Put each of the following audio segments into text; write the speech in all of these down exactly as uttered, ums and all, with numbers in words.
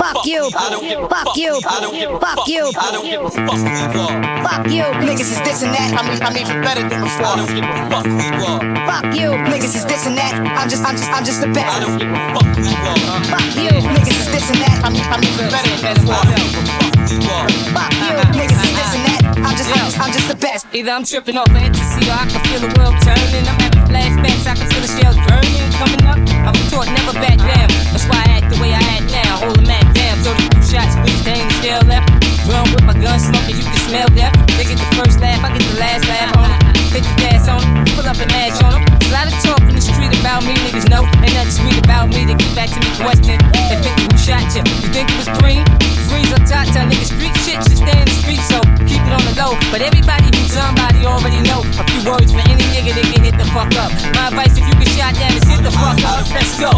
Fuck you, fuck you, fuck you, I don't give a fuck who you are. fuck you. Niggas is this and that. I'm, I'm even better than before. I don't give a fuck who you are. Fuck you. Niggas is this and that. I'm just, I'm just, I'm just the best. I don't give a fuck who you are. Fuck you. Niggas is this and that. I'm, I'm even better than before. I don't give a fuck who you are. Fuck you. Niggas is this and that. I'm just, I'm just, I'm just the best. Either I'm tripping off of ecstasy or I can feel the world turning. I'm having flashbacks, I can feel the shells burning. Coming up, I was taught never back down. That's why I act the way I act now. Hold a man down, throw the two shots, squeeze, they ain't still left. Run with my gun smoking, you can smell death. They get the first laugh, I get the last laugh on them. Hit the gas on them, pull up and match on them. A lot of talk in the street about me, niggas know. Ain't nothing sweet about me, they get back to me question. They fifty who shot you, you think it was green? Freeze up top, tell niggas street shit, just stay in the street, so keep it on the low. But everybody who's somebody already know a few words for any nigga that can hit the fuck up. My advice, if you get shot down, is hit the fuck up. Let's go.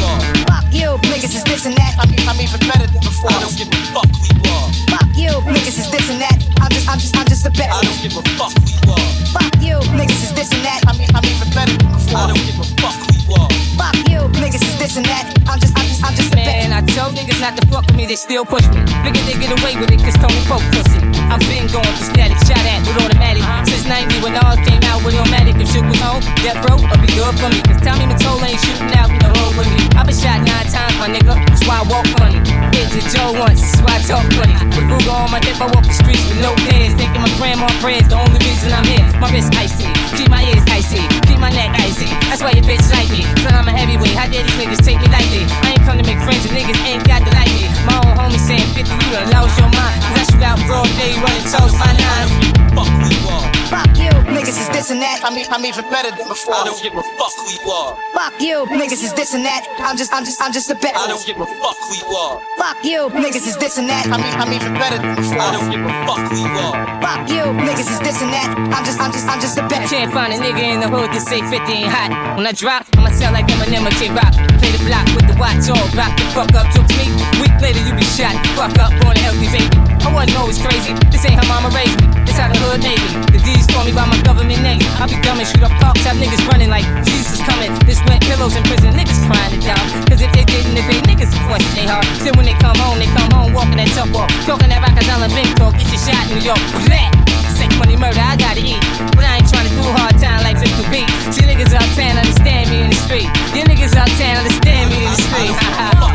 Fuck you. Niggas is this and that. I'm, I'm even better than before. I don't give a fuck who you are. Fuck you. Niggas is this and that. I'm just, I'm just, I'm just the best. I don't give a fuck who you are. Fuck you. Niggas is this and that. I'm, I'm even better than before. I don't give a fuck who you are. Fuck you. Niggas is this and that. I'm just, I'm just, I'm just the best. Man, I told niggas not to fuck with me, they still push me. Figure they get away with it, cause Tony Pope pussy. I've been going through static, shot at with automatic. Since ninety when all came out with automatic. If shit was on, death row, it'll be good for me. Cause Tommy Mottola ain't shooting out with the whole with me. I've been shot nine times, my nigga, that's why I walk funny. Hit the Joe once, that's why I talk funny. With Google on my hip, I walk the streets with no pants. Thinking my grandma prayers, the only reason I'm here. My wrist icy, keep my ears icy, keep my neck icy. That's why your bitch like me, so I'm a heavyweight. How dare these niggas take me lightly? I ain't come to make friends with niggas, ain't got to like me. My own homie saying fifty, you done lost your mind. Cause I shoot out broad day, running toes, my nine. Fuck who you are. Fuck you. Niggas is this and that. I'm, I'm even better than before. I don't give a fuck who you are. Fuck you. Niggas is this and that. I'm just, I'm just, I'm just the best. I don't give a fuck who you are. Fuck you. Niggas is this and that. I'm, I'm even better than before. I don't give a fuck who you are. Fuck you. Niggas is this and that. I'm just, I'm just, I'm just the best. Can't find a nigga in the hood that say fifty ain't hot. When I drop, I'ma sound like Eminem or J-Rock. Play the block with the watch on, rock the fuck up, jokes me. Week later you be shot, fuck up, born a healthy baby. I wasn't always crazy, this ain't how mama raised me. This how the hood made me. The D's call me by my government name. I be dumb and shoot up parks, have niggas running like Jesus coming. This went pillows in prison, niggas crying it down. Cause if they didn't, if they niggas would question they heart. Still when they come home, they come home walking that tough walk. Talking that Rockers Island big talk, get your shot in New York. That sex, money, murder, I gotta eat. But I ain't trying to do hard time like Pistol Pete. See niggas uptown understand me in the street. You niggas uptown understand me in the street.